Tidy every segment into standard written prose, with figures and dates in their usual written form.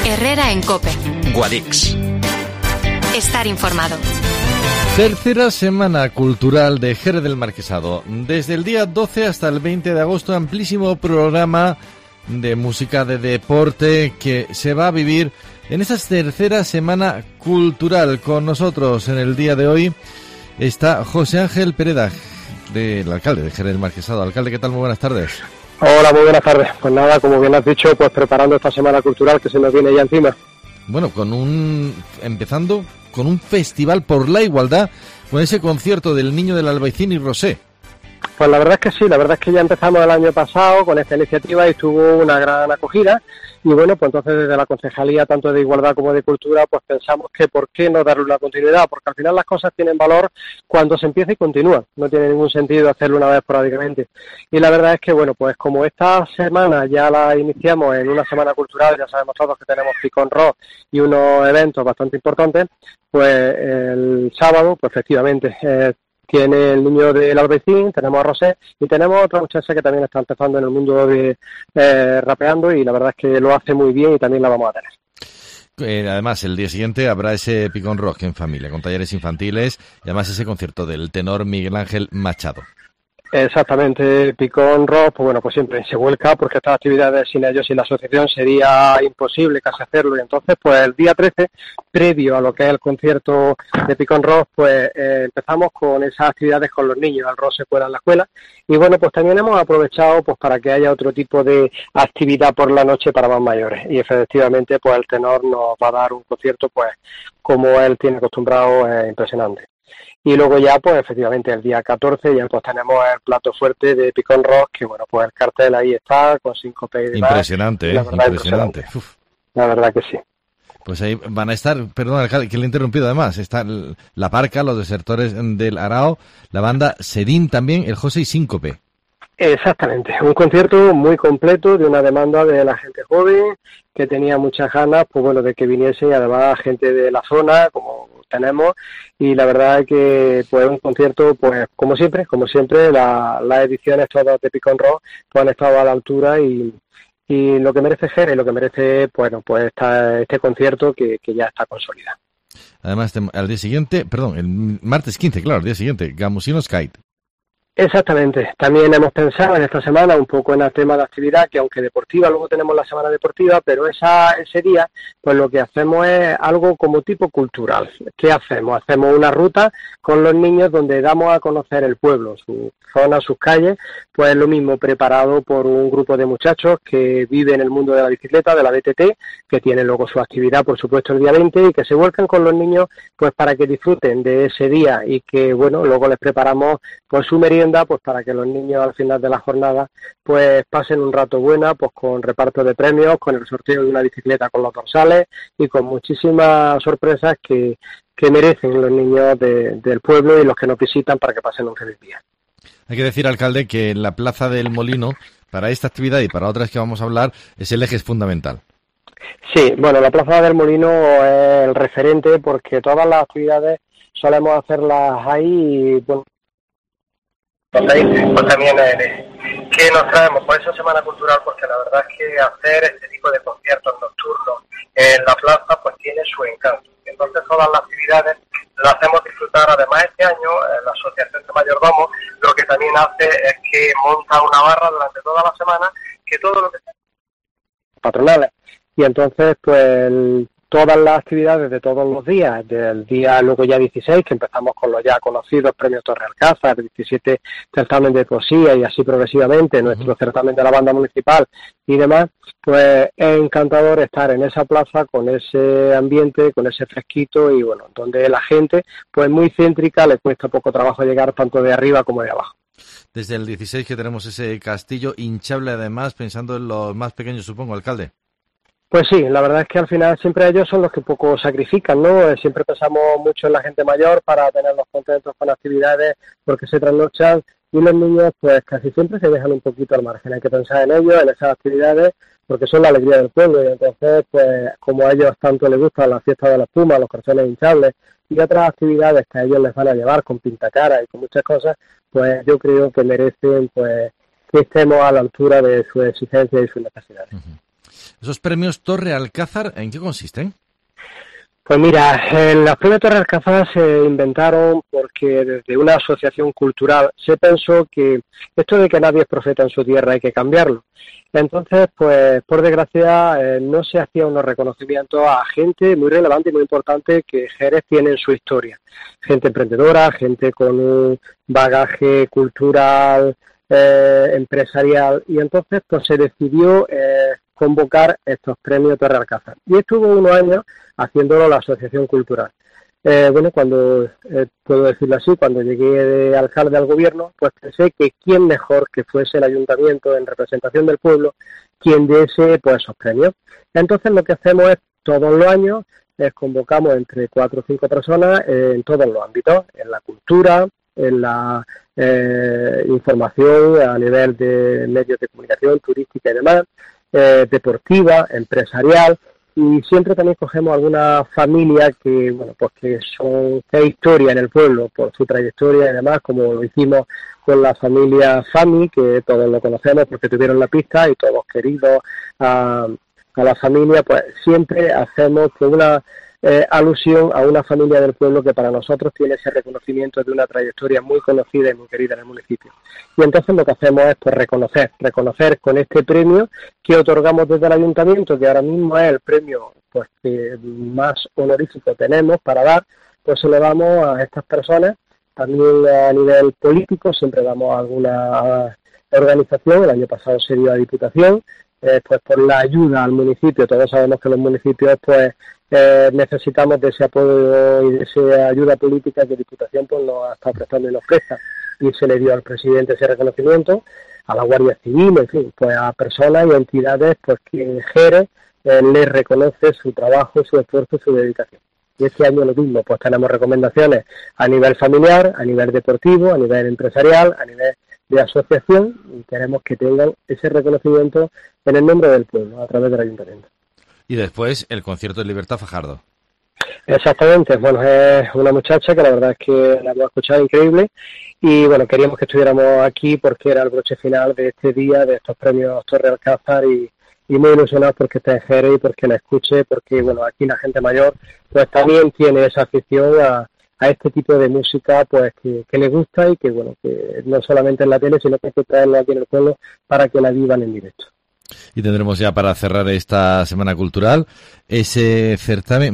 Herrera en COPE. Guadix. Estar informado. Tercera semana cultural de Jerez del Marquesado. Desde el día 12 hasta el 20 de agosto, amplísimo programa de música, de deporte que se va a vivir en esa tercera semana cultural. Con nosotros en el día de hoy está José Ángel Pereda, del alcalde de Jerez del Marquesado. Alcalde, ¿qué tal? Muy buenas tardes. Hola, muy buenas tardes. Pues nada, como bien has dicho, pues preparando esta semana cultural que se nos viene ya encima. Bueno, empezando con un festival por la igualdad, con ese concierto del Niño del Albaicín y Rosé. Pues la verdad es que sí, la verdad es que ya empezamos el año pasado con esta iniciativa y tuvo una gran acogida. Y bueno, pues entonces desde la Concejalía, tanto de Igualdad como de Cultura, pues pensamos que por qué no darle una continuidad, porque al final las cosas tienen valor cuando se empieza y continúa. No tiene ningún sentido hacerlo una vez esporádicamente. Y la verdad es que, bueno, pues como esta semana ya la iniciamos en una semana cultural, ya sabemos todos que tenemos Picón Rock y unos eventos bastante importantes, pues el sábado, pues efectivamente, tiene el Niño del Albaicín, tenemos a Rosé y tenemos otra muchacha que también está empezando en el mundo de rapeando y la verdad es que lo hace muy bien y también la vamos a tener. Además, el día siguiente habrá ese Picón Rock en familia, con talleres infantiles y además ese concierto del tenor Miguel Ángel Machado. Exactamente, Picón Rock, pues bueno, pues siempre se vuelca porque estas actividades sin ellos, sin la asociación, sería imposible casi hacerlo. Y entonces, pues el día 13, previo a lo que es el concierto de Picón Rock, pues empezamos con esas actividades con los niños, el rock se cuela en la escuela. Y bueno, pues también hemos aprovechado pues para que haya otro tipo de actividad por la noche para más mayores. Y efectivamente, pues el tenor nos va a dar un concierto, pues como él tiene acostumbrado, impresionante. Y luego ya, pues efectivamente, el día 14 ya pues tenemos el plato fuerte de Picón Rock, que bueno, pues el cartel ahí está, con 5 y demás. Impresionante, impresionante. La verdad que sí. Pues ahí van a estar, perdón, alcalde, que le he interrumpido además, está La Parca, los Desertores del Arao, la banda Sedín también, el José y Síncope. Exactamente, un concierto muy completo de una demanda de la gente joven que tenía muchas ganas, pues bueno, de que viniese y además gente de la zona, como tenemos, y la verdad es que pues un concierto, pues como siempre, las ediciones todas de Picón Rock pues han estado a la altura y lo que merece Jerez, lo que merece, bueno, pues este concierto que ya está consolidado. Además, al día siguiente, perdón, el martes 15, claro, al día siguiente, Gamusinos Kite. Exactamente. También hemos pensado en esta semana un poco en el tema de actividad, que aunque deportiva, luego tenemos la semana deportiva, pero ese día, pues lo que hacemos es algo como tipo cultural. ¿Qué hacemos? Hacemos una ruta con los niños donde damos a conocer el pueblo, su zona, sus calles, pues lo mismo preparado por un grupo de muchachos que viven en el mundo de la bicicleta, de la BTT, que tienen luego su actividad, por supuesto, el día 20 y que se vuelcan con los niños pues para que disfruten de ese día y que, bueno, luego les preparamos pues su merienda, pues para que los niños al final de la jornada pues pasen un rato buena, pues con reparto de premios, con el sorteo de una bicicleta con los dorsales y con muchísimas sorpresas que merecen los niños del pueblo y los que nos visitan para que pasen un feliz día. Hay que decir, alcalde, que la Plaza del Molino, para esta actividad y para otras que vamos a hablar, es el eje fundamental. Sí, bueno, la Plaza del Molino es el referente porque todas las actividades solemos hacerlas ahí y, bueno, pues también ¿qué nos traemos? Pues esa semana cultural, porque la verdad es que hacer este tipo de conciertos nocturnos en la plaza pues tiene su encanto. Entonces todas las actividades las hacemos disfrutar. Además este año la Asociación de Mayordomos lo que también hace es que monta una barra durante toda la semana que todo lo que sea patronales. Y entonces pues todas las actividades de todos los días, del día luego ya 16, que empezamos con los ya conocidos premios Torre Alcázar, 17 certamen de poesía y así progresivamente, nuestro certamen de la banda municipal y demás, pues es encantador estar en esa plaza con ese ambiente, con ese fresquito y bueno, donde la gente pues muy céntrica, le cuesta poco trabajo llegar tanto de arriba como de abajo. Desde el 16 que tenemos ese castillo hinchable además, pensando en los más pequeños, supongo, alcalde. Pues sí, la verdad es que al final siempre ellos son los que poco sacrifican, ¿no? Siempre pensamos mucho en la gente mayor para tenerlos contentos con actividades porque se trasnochan y los niños pues casi siempre se dejan un poquito al margen. Hay que pensar en ellos, en esas actividades, porque son la alegría del pueblo y entonces pues como a ellos tanto les gustan las fiestas de la espuma, los cartones hinchables y otras actividades que a ellos les van a llevar con pintacara y con muchas cosas, pues yo creo que merecen pues que estemos a la altura de su exigencia y sus necesidades. Esos premios Torre Alcázar, ¿en qué consisten? Pues mira, los premios Torre Alcázar se inventaron porque desde una asociación cultural se pensó que esto de que nadie es profeta en su tierra hay que cambiarlo. Entonces, pues por desgracia no se hacían unos reconocimientos a gente muy relevante y muy importante que Jerez tiene en su historia. Gente emprendedora, gente con un bagaje cultural, empresarial, y entonces pues se decidió convocar estos premios Torre Alcázar. Y estuvo unos años haciéndolo la Asociación Cultural. Cuando, puedo decirlo así, cuando llegué de alcalde al gobierno, pues pensé que quién mejor que fuese el ayuntamiento en representación del pueblo quien diese pues esos premios. Entonces lo que hacemos es todos los años convocamos entre 4 o 5 personas en todos los ámbitos, en la cultura, en la información a nivel de medios de comunicación, turística y demás, deportiva, empresarial, y siempre también cogemos alguna familia que, bueno, pues que hay historia en el pueblo por su trayectoria y demás, como lo hicimos con la familia Fami, que todos lo conocemos porque tuvieron la pista y todos queridos a la familia, pues siempre hacemos con una alusión a una familia del pueblo que para nosotros tiene ese reconocimiento de una trayectoria muy conocida y muy querida en el municipio. Y entonces lo que hacemos es pues reconocer con este premio que otorgamos desde el ayuntamiento, que ahora mismo es el premio pues que más honorífico tenemos para dar, pues se lo damos a estas personas. También a nivel político siempre damos a alguna organización. El año pasado se dio a Diputación, pues por la ayuda al municipio. Todos sabemos que los municipios pues necesitamos de ese apoyo y de esa ayuda política que Diputación pues nos ha estado prestando y nos presta, y se le dio al presidente ese reconocimiento, a la Guardia Civil, en fin, pues a personas y entidades pues que Jerez les reconoce su trabajo, su esfuerzo, su dedicación. Y este año lo mismo, pues tenemos recomendaciones a nivel familiar, a nivel deportivo, a nivel empresarial, a nivel de asociación, y queremos que tengan ese reconocimiento en el nombre del pueblo, a través del ayuntamiento. Y después el concierto de Libertad Fajardo. Exactamente, bueno, es una muchacha que la verdad es que la hemos escuchado increíble, y bueno, queríamos que estuviéramos aquí porque era el broche final de este día, de estos premios Torre Alcázar, y muy ilusionados porque esté en Jerez y porque la escuche, porque bueno, aquí la gente mayor pues también tiene esa afición a este tipo de música pues que le gusta, y que bueno, que no solamente en la tele, sino que hay que traerlo aquí en el pueblo para que la vivan en directo. Y tendremos ya para cerrar esta Semana Cultural ese certamen,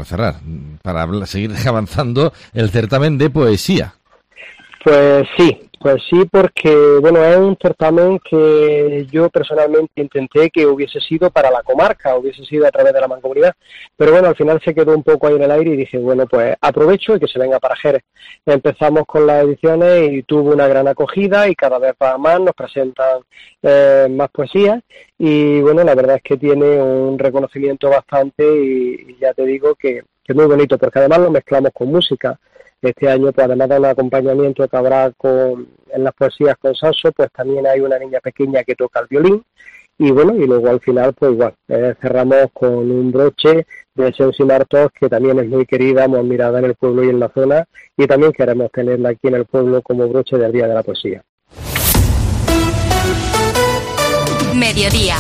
para seguir avanzando, el certamen de poesía. Pues sí, porque bueno, es un certamen que yo personalmente intenté que hubiese sido para la comarca, hubiese sido a través de la Mancomunidad, pero bueno, al final se quedó un poco ahí en el aire y dije, bueno, pues aprovecho y que se venga para Jerez. Empezamos con las ediciones y tuvo una gran acogida, y cada vez más nos presentan más poesías, y bueno, la verdad es que tiene un reconocimiento bastante, y ya te digo que es muy bonito, porque además lo mezclamos con música. Este año, pues además de un acompañamiento que habrá en las poesías con Sasso, pues también hay una niña pequeña que toca el violín, y bueno, y luego al final, pues igual, cerramos con un broche de Sensi Martos, que también es muy querida, muy admirada en el pueblo y en la zona, y también queremos tenerla aquí en el pueblo como broche del Día de la Poesía. Mediodía.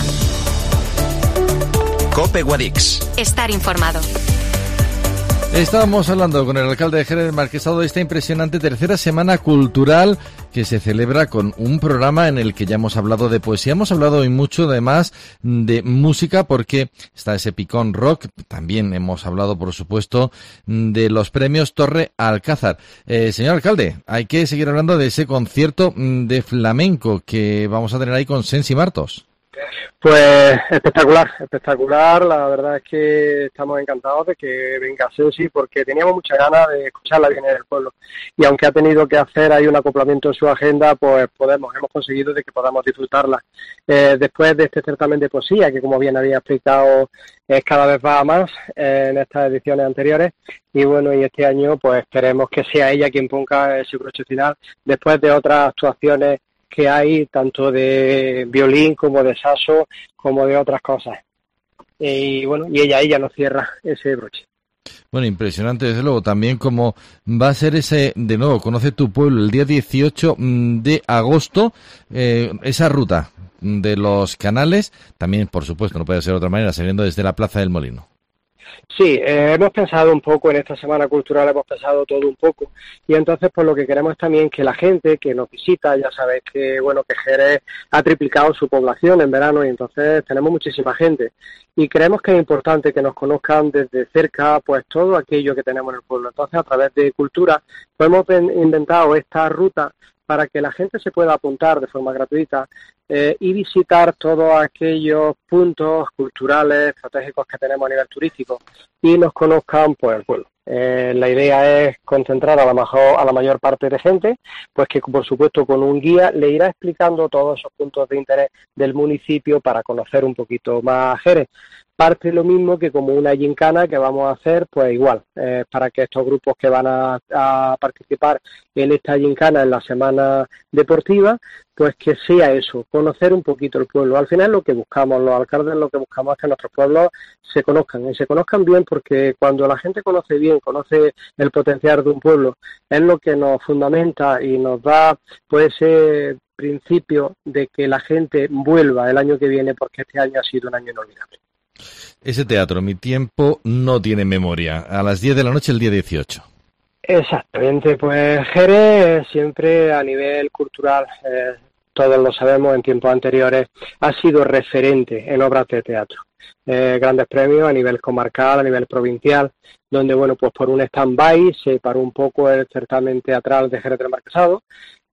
COPE Guadix. Estar informado. Estábamos hablando con el alcalde de Jerez del Marquesado de esta impresionante tercera Semana Cultural que se celebra con un programa en el que ya hemos hablado de poesía, hemos hablado hoy mucho además de música porque está ese picón rock, también hemos hablado por supuesto de los premios Torre Alcázar. Señor alcalde, hay que seguir hablando de ese concierto de flamenco que vamos a tener ahí con Sensi Martos. Pues espectacular, la verdad es que estamos encantados de que venga Sensi, porque teníamos muchas ganas de escucharla bien en el pueblo, y aunque ha tenido que hacer ahí un acoplamiento en su agenda, pues hemos conseguido de que podamos disfrutarla. Después de este certamen de poesía, que como bien había explicado, cada vez va a más en estas ediciones anteriores, y bueno, y este año pues queremos que sea ella quien ponga ese broche final, después de otras actuaciones que hay, tanto de violín como de saxo, como de otras cosas. Y bueno, y ella nos cierra ese broche. Bueno, impresionante, desde luego, también como va a ser ese, de nuevo, Conoce tu Pueblo, el día 18 de agosto, esa ruta. de los canales, también, por supuesto, no puede ser de otra manera, saliendo desde la Plaza del Molino. Sí, hemos pensado un poco en esta Semana Cultural, hemos pensado todo un poco, y entonces pues lo que queremos es también que la gente que nos visita, ya sabéis que bueno, que Jerez ha triplicado su población en verano y entonces tenemos muchísima gente y creemos que es importante que nos conozcan desde cerca pues todo aquello que tenemos en el pueblo. Entonces a través de Cultura pues hemos inventado esta ruta para que la gente se pueda apuntar de forma gratuita y visitar todos aquellos puntos culturales, estratégicos que tenemos a nivel turístico y nos conozcan pues el pueblo. La idea es concentrar a la mayor parte de gente, pues que por supuesto con un guía le irá explicando todos esos puntos de interés del municipio para conocer un poquito más Jerez. Parte lo mismo que como una gincana que vamos a hacer, pues igual, para que estos grupos que van a participar en esta gincana en la semana deportiva, pues que sea eso, conocer un poquito el pueblo. Al final lo que buscamos, los alcaldes lo que buscamos es que nuestros pueblos se conozcan, y se conozcan bien porque cuando la gente conoce bien, conoce el potencial de un pueblo, es lo que nos fundamenta y nos da pues ese principio de que la gente vuelva el año que viene porque este año ha sido un año inolvidable. Ese teatro, Mi tiempo no tiene memoria, a las 10 de la noche el día 18. Exactamente, pues Jerez siempre a nivel cultural, todos lo sabemos en tiempos anteriores, ha sido referente en obras de teatro. Grandes premios a nivel comarcal, a nivel provincial, donde bueno, pues por un stand-by se paró un poco el certamen teatral de Jerez del Marquesado,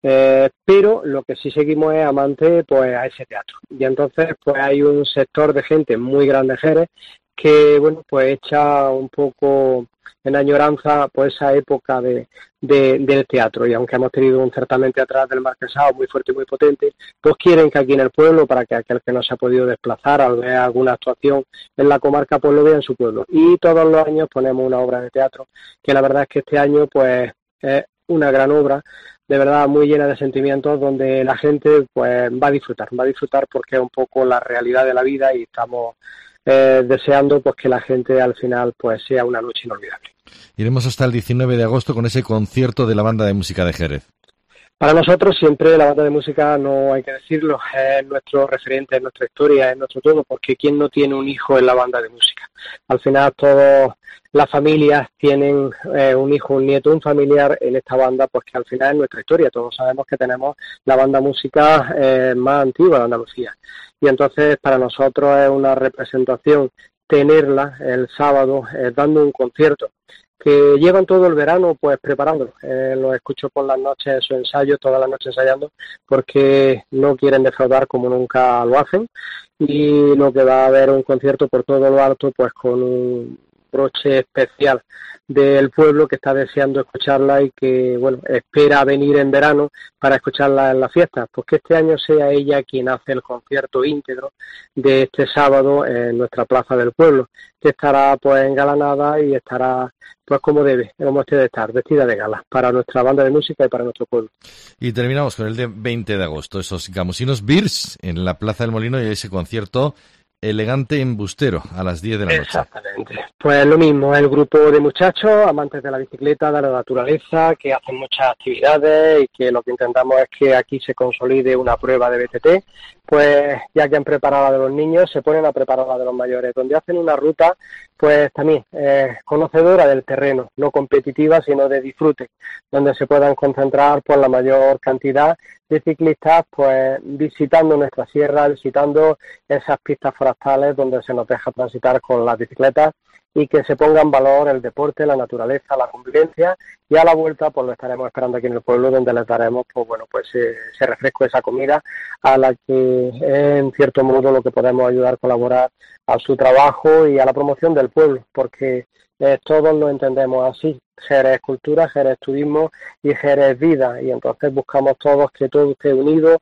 pero lo que sí seguimos es amante pues a ese teatro y entonces pues hay un sector de gente muy grande en Jerez que bueno pues echa un poco en añoranza pues esa época del teatro y aunque hemos tenido un certamen teatral del Marquesado muy fuerte y muy potente, pues quieren que aquí en el pueblo para que aquel que no se ha podido desplazar al ver alguna actuación en la comarca pues lo vea en su pueblo y todos los años ponemos una obra de teatro que la verdad es que este año pues es una gran obra de verdad muy llena de sentimientos donde la gente pues va a disfrutar porque es un poco la realidad de la vida y estamos deseando pues que la gente al final pues sea una noche inolvidable. Iremos hasta el 19 de agosto con ese concierto de la Banda de Música de Jerez. Para nosotros siempre la banda de música, no hay que decirlo, es nuestro referente, es nuestra historia, es nuestro todo, porque ¿quién no tiene un hijo en la banda de música? Al final todas las familias tienen un hijo, un nieto, un familiar en esta banda, pues que al final es nuestra historia. Todos sabemos que tenemos la banda música más antigua de Andalucía. Y entonces para nosotros es una representación tenerla el sábado dando un concierto que llevan todo el verano pues preparándolo. Los escucho por las noches en su ensayo, todas las noches ensayando, porque no quieren defraudar como nunca lo hacen y lo que va a haber un concierto por todo lo alto pues con un broche especial del pueblo que está deseando escucharla y que bueno espera venir en verano para escucharla en las fiestas, pues que este año sea ella quien hace el concierto íntegro de este sábado en nuestra plaza del pueblo, que estará pues engalanada y estará pues como debe estar, vestida de gala para nuestra banda de música y para nuestro pueblo. Y terminamos con el de 20 de agosto, esos gamusinos Beers en la Plaza del Molino y ese concierto elegante embustero a las 10 de la noche. Exactamente. Pues lo mismo, el grupo de muchachos, amantes de la bicicleta, de la naturaleza, que hacen muchas actividades y que lo que intentamos es que aquí se consolide una prueba de BTT, pues ya que han preparado la de los niños, se ponen a preparar la de los mayores, donde hacen una ruta pues también conocedora del terreno, no competitiva, sino de disfrute, donde se puedan concentrar por la mayor cantidad de ciclistas pues visitando nuestra sierra, visitando esas pistas forestales donde se nos deja transitar con las bicicletas y que se ponga en valor el deporte, la naturaleza, la convivencia y a la vuelta pues lo estaremos esperando aquí en el pueblo donde les daremos pues bueno pues ese refresco, esa comida a la que en cierto modo lo que podemos ayudar, colaborar a su trabajo y a la promoción del pueblo, porque todos lo entendemos así. Jerez es cultura, Jerez es turismo y Jerez es vida, y entonces buscamos todos que todo esté unido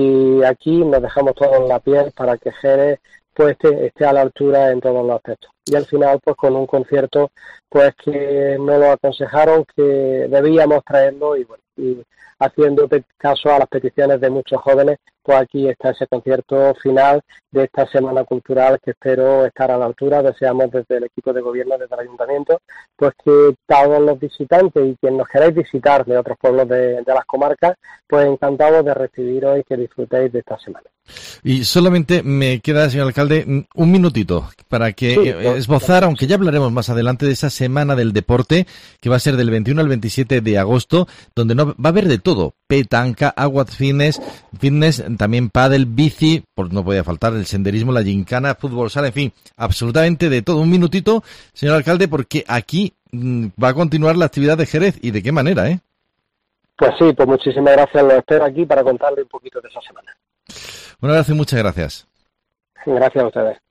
y aquí nos dejamos todos en la piel para que Jerez pues esté a la altura en todos los aspectos. Y al final pues con un concierto pues que nos lo aconsejaron que debíamos traerlo y bueno, haciendo caso a las peticiones de muchos jóvenes, pues aquí está ese concierto final de esta Semana Cultural que espero estar a la altura. Deseamos desde el equipo de gobierno, desde el ayuntamiento, pues que todos los visitantes y quien nos queráis visitar de otros pueblos de las comarcas, pues encantados de recibiros y que disfrutéis de esta semana. Y solamente me queda, señor alcalde, un minutito para que esbozar, aunque ya hablaremos más adelante de esa Semana del Deporte, que va a ser del 21 al 27 de agosto, donde no va a haber de todo: petanca, agua fitness, también pádel, bici, pues no podía faltar el senderismo, la gincana, fútbol sala, en fin, absolutamente de todo. Un minutito, señor alcalde, porque aquí va a continuar la actividad de Jerez, y de qué manera, ¿eh? Pues sí, pues muchísimas gracias, los espero aquí para contarle un poquito de esa semana. Un abrazo y muchas gracias. Gracias a ustedes.